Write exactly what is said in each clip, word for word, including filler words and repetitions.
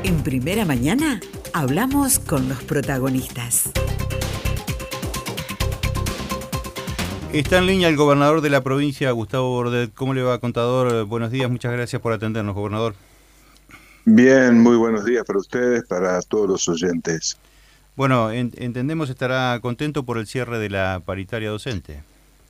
En Primera Mañana hablamos con los protagonistas. Está en línea el gobernador de la provincia, Gustavo Bordet. ¿Cómo le va, contador? Buenos días, muchas gracias por atendernos, gobernador. Bien, muy buenos días para ustedes, para todos los oyentes. Bueno, en, entendemos estará contento por el cierre de la paritaria docente.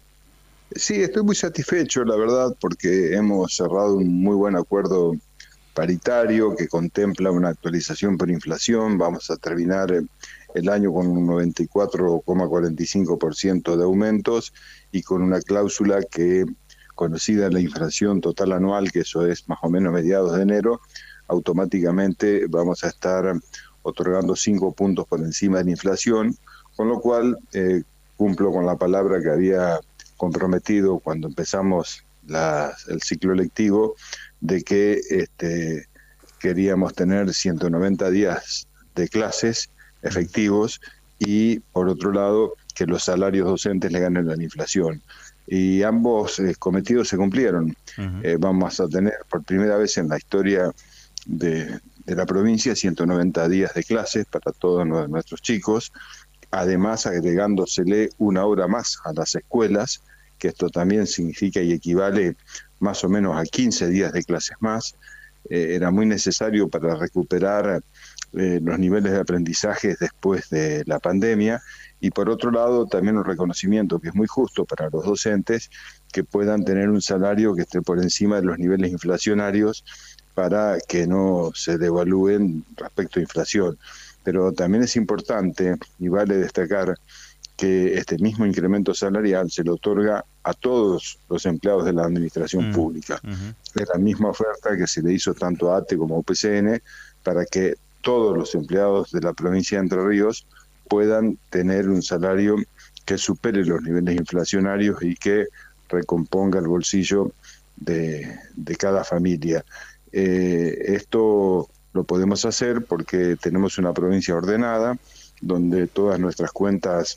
Sí, estoy muy satisfecho, la verdad, porque hemos cerrado un muy buen acuerdo paritario que contempla una actualización por inflación. Vamos a terminar el año con un noventa y cuatro coma cuarenta y cinco por ciento de aumentos y con una cláusula que, conocida la inflación total anual, que eso es más o menos mediados de enero, automáticamente vamos a estar otorgando cinco puntos por encima de la inflación, con lo cual eh, cumplo con la palabra que había comprometido cuando empezamos la, el ciclo lectivo, de que este, queríamos tener ciento noventa días de clases efectivos y, por otro lado, que los salarios docentes le ganen a la inflación. Y ambos eh, cometidos se cumplieron. Uh-huh. Eh, vamos a tener por primera vez en la historia de, de la provincia ciento noventa días de clases para todos nuestros chicos, además agregándosele una hora más a las escuelas, que esto también significa y equivale más o menos a quince días de clases más. Eh, era muy necesario para recuperar eh, los niveles de aprendizaje después de la pandemia, y por otro lado también un reconocimiento que es muy justo para los docentes, que puedan tener un salario que esté por encima de los niveles inflacionarios para que no se devalúen respecto a inflación. Pero también es importante y vale destacar que este mismo incremento salarial se le otorga a todos los empleados de la administración uh-huh. pública. Uh-huh. Es la misma oferta que se le hizo tanto a A T E como a U P C N para que todos los empleados de la provincia de Entre Ríos puedan tener un salario que supere los niveles inflacionarios y que recomponga el bolsillo de, de cada familia. Eh, esto lo podemos hacer porque tenemos una provincia ordenada, donde todas nuestras cuentas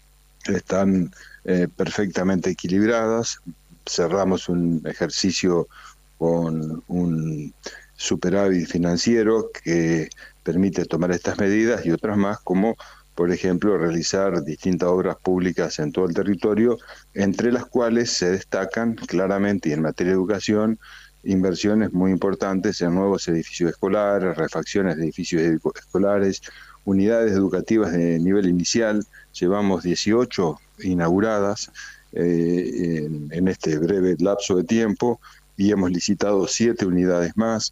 están eh, perfectamente equilibradas. Cerramos un ejercicio con un superávit financiero que permite tomar estas medidas y otras más, como por ejemplo realizar distintas obras públicas en todo el territorio, entre las cuales se destacan claramente, y en materia de educación, inversiones muy importantes en nuevos edificios escolares, refacciones de edificios escolares, unidades educativas de nivel inicial. Llevamos dieciocho inauguradas eh, en, en este breve lapso de tiempo y hemos licitado siete unidades más,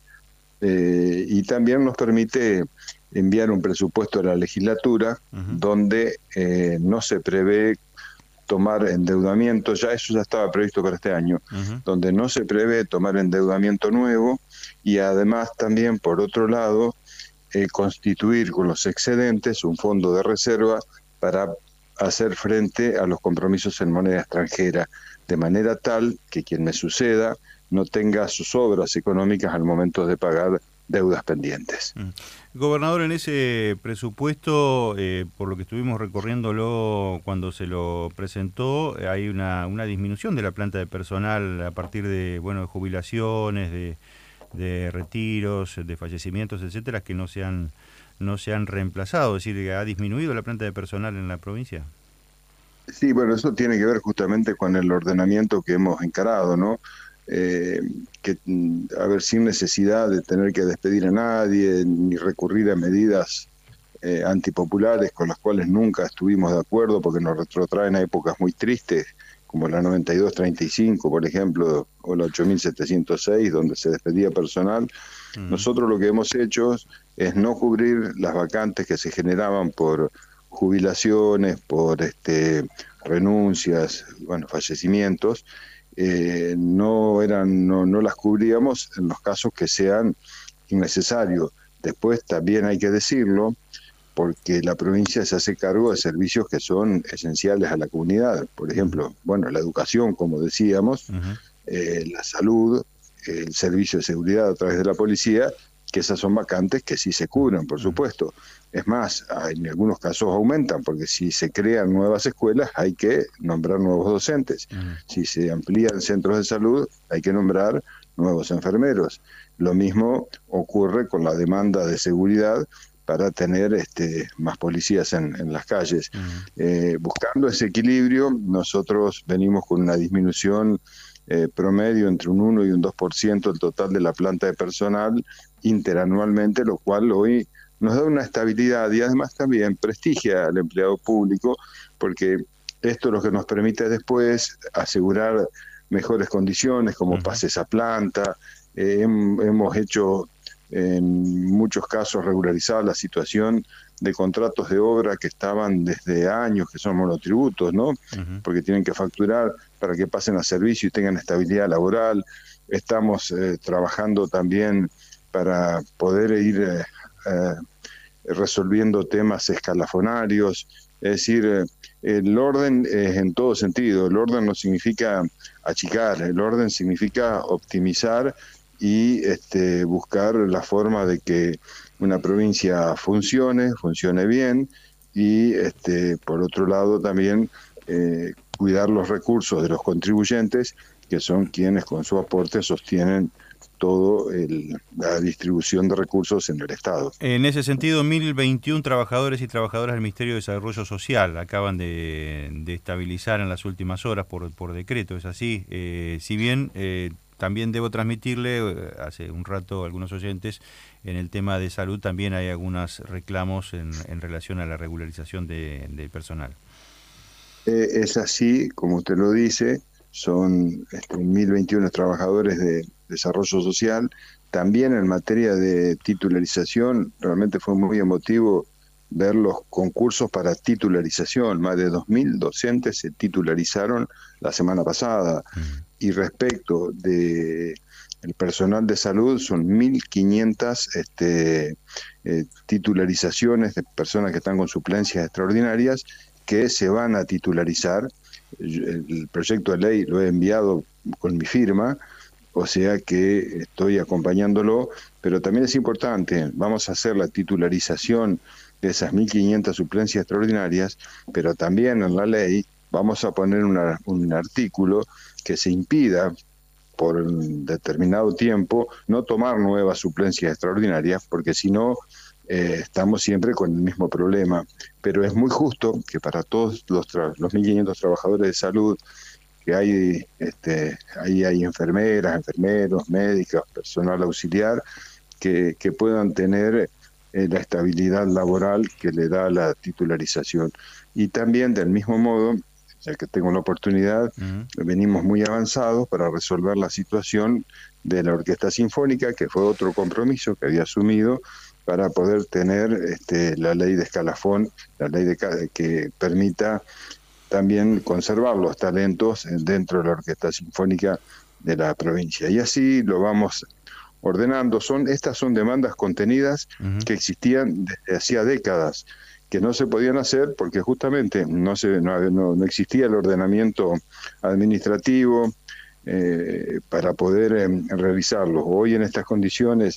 eh, y también nos permite enviar un presupuesto a la legislatura uh-huh. donde eh, no se prevé tomar endeudamiento, ya eso ya estaba previsto para este año, uh-huh. donde no se prevé tomar endeudamiento nuevo, y además también, por otro lado, eh, constituir con los excedentes un fondo de reserva para hacer frente a los compromisos en moneda extranjera, de manera tal que quien me suceda no tenga sus obras económicas al momento de pagar deudas pendientes. Mm. Gobernador, en ese presupuesto, eh, por lo que estuvimos recorriéndolo cuando se lo presentó, hay una, una disminución de la planta de personal a partir de, bueno, de jubilaciones, de, de retiros, de fallecimientos, etcétera, que no se han, no se han reemplazado. Es decir, que ha disminuido la planta de personal en la provincia. Sí, bueno, eso tiene que ver justamente con el ordenamiento que hemos encarado, ¿no? Eh, que, a ver, sin necesidad de tener que despedir a nadie ni recurrir a medidas eh, antipopulares con las cuales nunca estuvimos de acuerdo, porque nos retrotraen a épocas muy tristes, como la noventa y dos treinta y cinco, por ejemplo, o la ocho mil setecientos seis, donde se despedía personal. Uh-huh. Nosotros lo que hemos hecho es no cubrir las vacantes que se generaban por jubilaciones, por este, renuncias, bueno, fallecimientos. Eh, no eran no, no las cubríamos en los casos que sean innecesarios. Después también hay que decirlo, porque la provincia se hace cargo de servicios que son esenciales a la comunidad. Por ejemplo, bueno, la educación, como decíamos, uh-huh. eh, la salud, el servicio de seguridad a través de la policía, que esas son vacantes que sí se cubren, por supuesto. Es más, en algunos casos aumentan, porque si se crean nuevas escuelas hay que nombrar nuevos docentes. Uh-huh. Si se amplían centros de salud hay que nombrar nuevos enfermeros. Lo mismo ocurre con la demanda de seguridad para tener este, más policías en, en las calles. Uh-huh. Eh, buscando ese equilibrio, nosotros venimos con una disminución eh, promedio entre un uno y un dos por ciento del total de la planta de personal interanualmente, lo cual hoy nos da una estabilidad y además también prestigia al empleado público, porque esto es lo que nos permite después asegurar mejores condiciones, como uh-huh. pase esa planta. Eh, hemos hecho en muchos casos regularizada la situación de contratos de obra que estaban desde años, que son monotributos, ¿no? Uh-huh. Porque tienen que facturar para que pasen a servicio y tengan estabilidad laboral. Estamos eh, trabajando también para poder ir eh, eh, resolviendo temas escalafonarios. Es decir, eh, el orden es en todo sentido. El orden no significa achicar, el orden significa optimizar y este, buscar la forma de que una provincia funcione, funcione bien, y este, por otro lado también eh, cuidar los recursos de los contribuyentes, que son quienes con su aporte sostienen todo el, la distribución de recursos en el Estado. En ese sentido, mil veintiún trabajadores y trabajadoras del Ministerio de Desarrollo Social acaban de, de estabilizar en las últimas horas por, por decreto, ¿es así? Eh, si bien eh, también debo transmitirle, eh, hace un rato algunos oyentes, en el tema de salud también hay algunos reclamos en, en relación a la regularización de, de personal. Eh, es así, como usted lo dice, son este, mil veintiuno trabajadores de desarrollo social. También en materia de titularización, realmente fue muy emotivo ver los concursos para titularización. Más de dos mil docentes se titularizaron la semana pasada. Uh-huh. Y respecto de el personal de salud, son mil quinientas este, eh, titularizaciones de personas que están con suplencias extraordinarias que se van a titularizar. El proyecto de ley lo he enviado con mi firma, o sea que estoy acompañándolo, pero también es importante, vamos a hacer la titularización de esas mil quinientas suplencias extraordinarias, pero también en la ley vamos a poner una, un artículo que se impida por un determinado tiempo no tomar nuevas suplencias extraordinarias, porque si no eh, estamos siempre con el mismo problema. Pero es muy justo que para todos los, tra- los mil quinientos trabajadores de salud, que hay, este, ahí hay enfermeras, enfermeros, médicos, personal auxiliar, que, que puedan tener eh, la estabilidad laboral que le da la titularización. Y también, del mismo modo, ya que tengo la oportunidad, uh-huh. venimos muy avanzados para resolver la situación de la Orquesta Sinfónica, que fue otro compromiso que había asumido para poder tener este, la ley de escalafón, la ley de, que permita también conservar los talentos dentro de la Orquesta Sinfónica de la provincia. Y así lo vamos ordenando. Son, estas son demandas contenidas uh-huh. que existían desde hacía décadas, que no se podían hacer porque justamente no, se, no, no, no existía el ordenamiento administrativo eh, para poder eh, realizarlo. Hoy en estas condiciones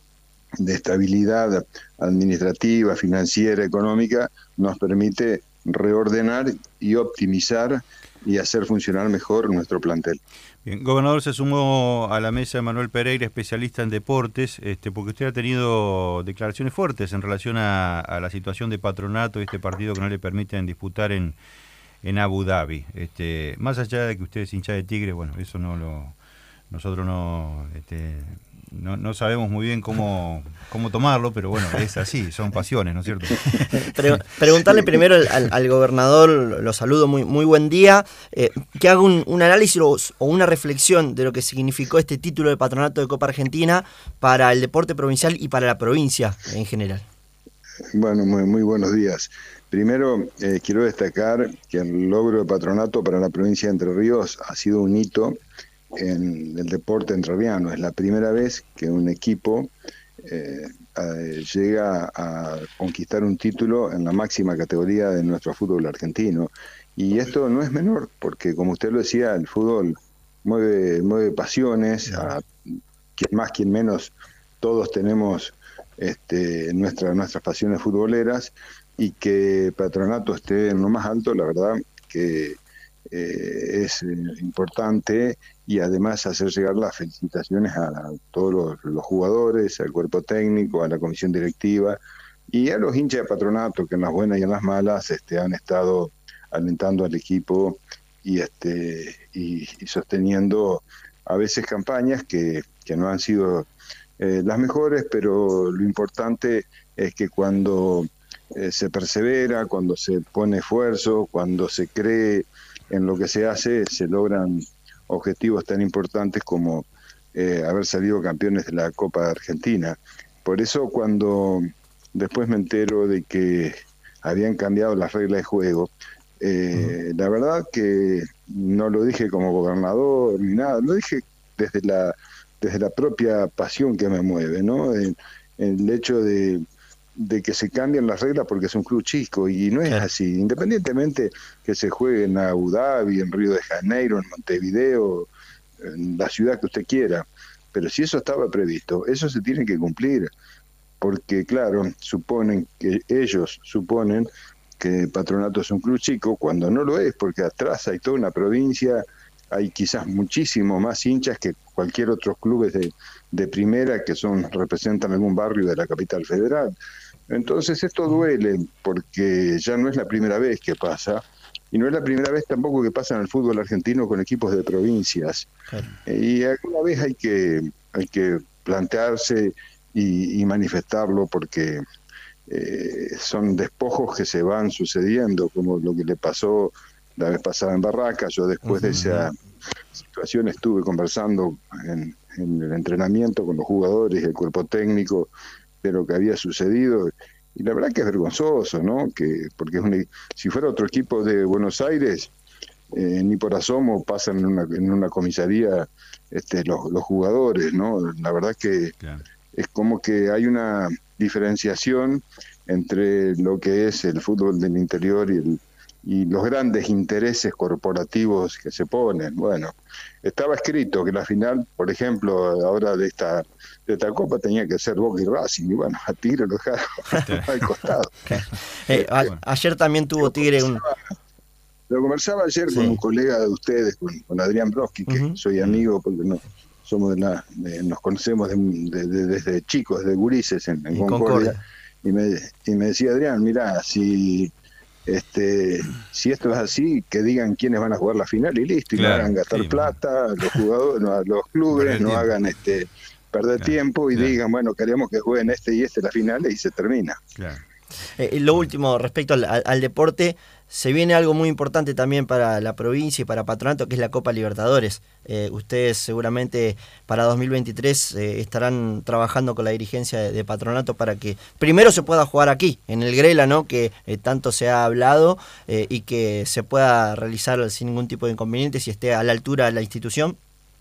de estabilidad administrativa, financiera, económica, nos permite reordenar y optimizar y hacer funcionar mejor nuestro plantel. Bien, gobernador, se sumó a la mesa Manuel Pereira, especialista en deportes, este, porque usted ha tenido declaraciones fuertes en relación a, a la situación de Patronato y este partido que no le permiten disputar en, en Abu Dhabi. Este, más allá de que usted es hincha de Tigre, bueno, eso no lo, nosotros no, este, no, no sabemos muy bien cómo, cómo tomarlo, pero bueno, es así, son pasiones, ¿no es cierto? Pre- preguntarle primero al, al, al gobernador, lo saludo, muy, muy buen día, eh, que haga un, un análisis o, o una reflexión de lo que significó este título de Patronato de Copa Argentina para el deporte provincial y para la provincia en general. Bueno, muy, muy buenos días. Primero, eh, quiero destacar que el logro de Patronato para la provincia de Entre Ríos ha sido un hito en el deporte entrerriano. Es la primera vez que un equipo eh, eh, llega a conquistar un título en la máxima categoría de nuestro fútbol argentino. Y esto no es menor, porque como usted lo decía, el fútbol mueve, mueve pasiones, a quien más, quien menos todos tenemos este, nuestra, nuestras pasiones futboleras, y que Patronato esté en lo más alto, la verdad que eh, es eh, importante, y además hacer llegar las felicitaciones a, a todos los, los jugadores, al cuerpo técnico, a la comisión directiva y a los hinchas de Patronato, que en las buenas y en las malas este, han estado alentando al equipo y, este, y, y sosteniendo a veces campañas que, que no han sido eh, las mejores, pero lo importante es que cuando eh, se persevera, cuando se pone esfuerzo, cuando se cree en lo que se hace, se logran objetivos tan importantes como eh, haber salido campeones de la Copa de Argentina. Por eso, cuando después me entero de que habían cambiado las reglas de juego, eh, uh-huh. la verdad que no lo dije como gobernador ni nada, lo dije desde la desde la propia pasión que me mueve, ¿no? El, el hecho de, de que se cambien las reglas porque es un club chico, y no es claro. así, independientemente que se juegue en Abu Dhabi, en Río de Janeiro, en Montevideo, en la ciudad que usted quiera, pero si eso estaba previsto, eso se tiene que cumplir, porque claro, suponen que ellos suponen que Patronato es un club chico, cuando no lo es, porque atrás hay toda una provincia, hay quizás muchísimo más hinchas que cualquier otro club de, de primera que son representan algún barrio de la capital federal. Entonces esto duele, porque ya no es la primera vez que pasa, y no es la primera vez tampoco que pasa en el fútbol argentino con equipos de provincias. Claro. Y alguna vez hay que, hay que plantearse y, y manifestarlo, porque eh, son despojos que se van sucediendo, como lo que le pasó la vez pasada en Barracas. Yo después uh-huh. de esa situación estuve conversando en, en el entrenamiento con los jugadores y el cuerpo técnico de lo que había sucedido, y la verdad que es vergonzoso, ¿no? Que porque es un, si fuera otro equipo de Buenos Aires, eh, ni por asomo pasan en una, en una comisaría este, los, los jugadores, ¿no? La verdad que claro. es como que hay una diferenciación entre lo que es el fútbol del interior y el y los grandes intereses corporativos que se ponen. Bueno, estaba escrito que la final, por ejemplo, ahora de esta de esta Copa tenía que ser Boca y Racing, y bueno, a Tigre lo dejaron al costado. eh, a, ayer también tuvo Tigre un... Lo conversaba ayer sí. con un colega de ustedes, con, con Adrián Broski, que uh-huh. soy amigo, porque no somos de la, de, nos conocemos de, de, de, desde chicos, de gurises en, en Concordia, Concordia. Y, me, y me decía Adrián, mirá, si... Este, si esto es así, que digan quiénes van a jugar la final y listo, y claro, no hagan gastar sí, plata, los jugadores, no, los clubes, no hagan este perder claro, tiempo y claro. digan, bueno, queremos que jueguen este y este la final, y se termina. Claro. Eh, lo último, respecto al, al, al deporte, se viene algo muy importante también para la provincia y para Patronato, que es la Copa Libertadores. Eh, ustedes seguramente para dos mil veintitrés eh, estarán trabajando con la dirigencia de, de Patronato para que primero se pueda jugar aquí, en el Grela, ¿no? Que eh, tanto se ha hablado, eh, y que se pueda realizar sin ningún tipo de inconveniente, si esté a la altura de la institución.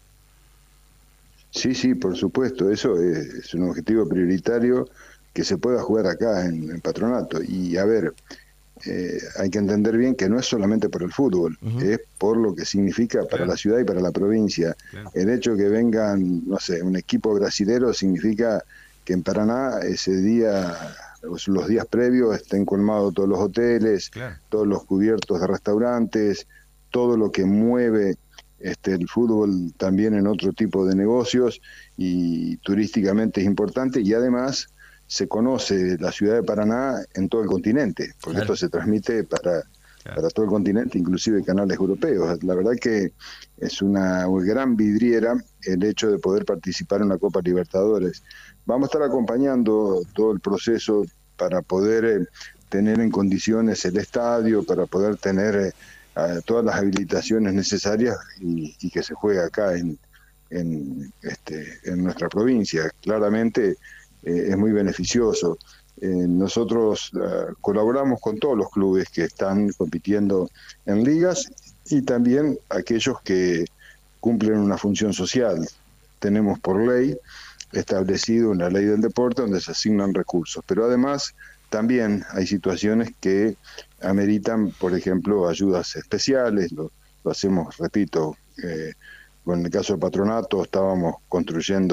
Sí, sí, por supuesto, eso es, es un objetivo prioritario, que se pueda jugar acá en, en Patronato. Y a ver, eh, hay que entender bien que no es solamente por el fútbol, uh-huh. es por lo que significa para claro. la ciudad y para la provincia. Claro. El hecho de que vengan, no sé, un equipo brasilero significa que en Paraná ese día, los días previos, estén colmados todos los hoteles, claro. todos los cubiertos de restaurantes, todo lo que mueve este el fútbol también en otro tipo de negocios, y turísticamente es importante, y además se conoce la ciudad de Paraná en todo el continente, porque claro. esto se transmite para, claro. para todo el continente, inclusive canales europeos. La verdad que es una gran vidriera el hecho de poder participar en la Copa Libertadores. Vamos a estar acompañando todo el proceso para poder eh, tener en condiciones el estadio, para poder tener eh, todas las habilitaciones necesarias, y, y que se juegue acá en, en, este, en nuestra provincia. Claramente Eh, es muy beneficioso. Eh, nosotros uh, colaboramos con todos los clubes que están compitiendo en ligas, y también aquellos que cumplen una función social. Tenemos por ley establecido una ley del deporte donde se asignan recursos, pero además también hay situaciones que ameritan, por ejemplo, ayudas especiales. Lo, lo hacemos, repito, eh, con el caso del Patronato estábamos construyendo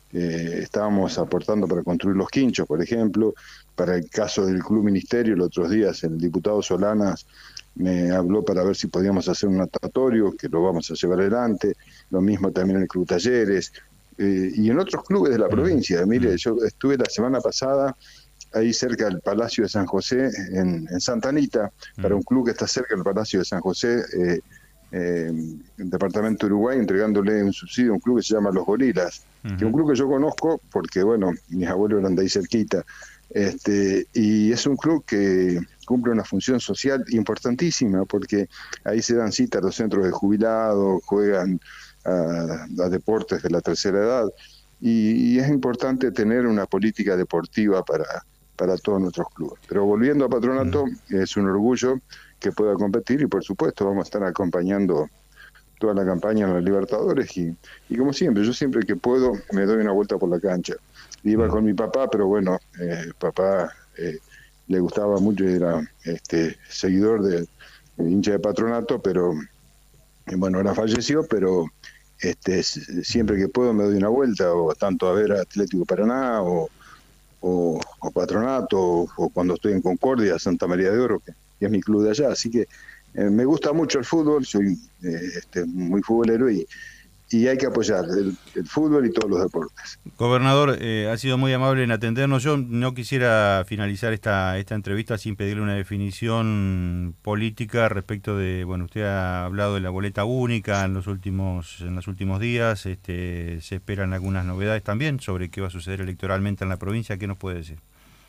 eh, estábamos aportando para construir los quinchos, por ejemplo. Para el caso del Club Ministerio, los otros días el diputado Solanas me habló para ver si podíamos hacer un natatorio, que lo vamos a llevar adelante. Lo mismo también en el Club Talleres eh, y en otros clubes de la provincia. Mire, yo estuve la semana pasada ahí cerca del Palacio de San José, en, en Santa Anita, para un club que está cerca del Palacio de San José, eh, eh, el departamento de Uruguay, entregándole un subsidio a un club que se llama Los Gorilas, uh-huh. que es un club que yo conozco porque, bueno, mis abuelos eran de ahí cerquita, este, y es un club que cumple una función social importantísima, porque ahí se dan cita a los centros de jubilados, juegan a, a deportes de la tercera edad, y, y es importante tener una política deportiva para, para todos nuestros clubes. Pero volviendo a Patronato, mm. es un orgullo que pueda competir, y por supuesto vamos a estar acompañando toda la campaña en los Libertadores, y, y como siempre, yo siempre que puedo me doy una vuelta por la cancha. Iba mm. con mi papá, pero bueno, eh, papá eh, le gustaba mucho, era este seguidor de, de hincha de Patronato, pero eh, bueno, ahora falleció, pero este siempre que puedo me doy una vuelta, o tanto a ver a Atlético Paraná, o, o, o Patronato, o, o cuando estoy en Concordia, Santa María de Oro, que, que es mi club de allá. Así que eh, me gusta mucho el fútbol, soy eh, este, muy futbolero, y y hay que apoyar el, el fútbol y todos los deportes. Gobernador, eh, ha sido muy amable en atendernos. Yo no quisiera finalizar esta esta entrevista sin pedirle una definición política respecto de, bueno, usted ha hablado de la boleta única en los últimos en los últimos días, este, se esperan algunas novedades también sobre qué va a suceder electoralmente en la provincia. ¿Qué nos puede decir?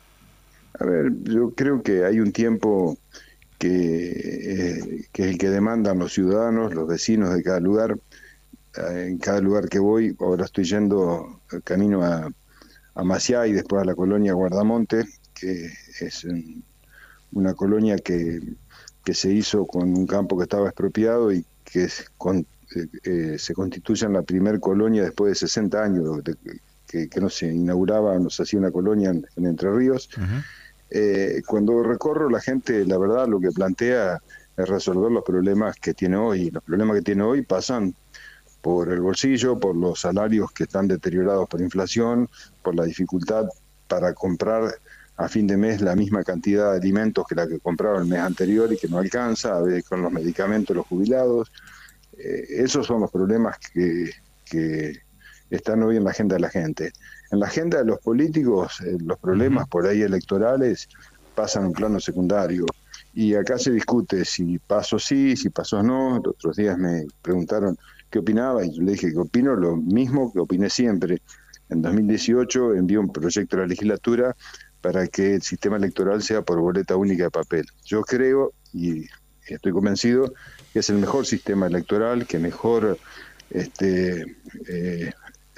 A ver, yo creo que hay un tiempo que, eh, que es el que demandan los ciudadanos, los vecinos de cada lugar. En cada lugar que voy, ahora estoy yendo camino a, a Maciá y después a la colonia Guardamonte, que es un, una colonia que, que se hizo con un campo que estaba expropiado y que es, con, eh, eh, se constituye en la primer colonia después de sesenta años, de, que, que no se inauguraba, no se hacía una colonia en, en Entre Ríos. Uh-huh. Eh, cuando recorro, la gente, la verdad, lo que plantea es resolver los problemas que tiene hoy. Los problemas que tiene hoy pasan por el bolsillo, por los salarios que están deteriorados por inflación, por la dificultad para comprar a fin de mes la misma cantidad de alimentos que la que compraron el mes anterior y que no alcanza, a ver, con los medicamentos de los jubilados. Eh, esos son los problemas que, que están hoy en la agenda de la gente. En la agenda de los políticos, eh, los problemas por ahí electorales pasan a un plano secundario. Y acá se discute si pasos sí, si pasos no. Los otros días me preguntaron qué opinaba, y yo le dije que opino lo mismo que opiné siempre. En dos mil dieciocho envié un proyecto a la legislatura para que el sistema electoral sea por boleta única de papel. Yo creo, y estoy convencido, que es el mejor sistema electoral, que mejor este, eh,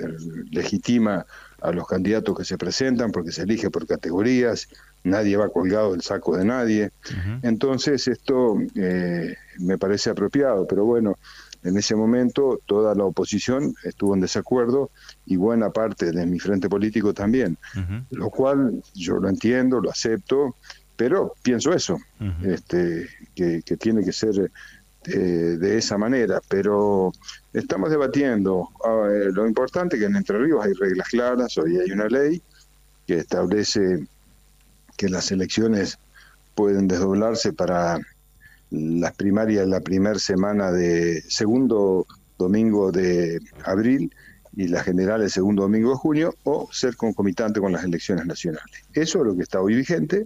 legitima a los candidatos que se presentan, porque se elige por categorías, nadie va colgado del saco de nadie. Uh-huh. Entonces esto eh, me parece apropiado, pero bueno, en ese momento toda la oposición estuvo en desacuerdo y buena parte de mi frente político también, uh-huh. lo cual yo lo entiendo, lo acepto, pero pienso eso, uh-huh. este, que, que tiene que ser eh, de esa manera, pero estamos debatiendo. Eh, lo importante es que en Entre Ríos hay reglas claras, hoy hay una ley que establece que las elecciones pueden desdoblarse para las primarias la primera semana de segundo domingo de abril y las generales el segundo domingo de junio, o ser concomitante con las elecciones nacionales. Eso es lo que está hoy vigente,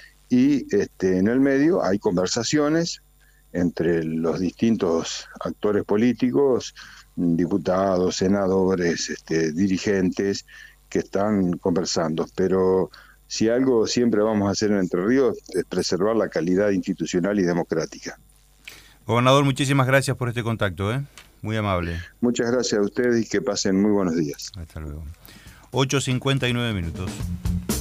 y este, en el medio hay conversaciones entre los distintos actores políticos, diputados, senadores, este, dirigentes, que están conversando, pero si algo siempre vamos a hacer en Entre Ríos es preservar la calidad institucional y democrática. Gobernador, muchísimas gracias por este contacto, ¿eh? Muy amable. Muchas gracias a ustedes y que pasen muy buenos días. Hasta luego. ocho cincuenta y nueve minutos.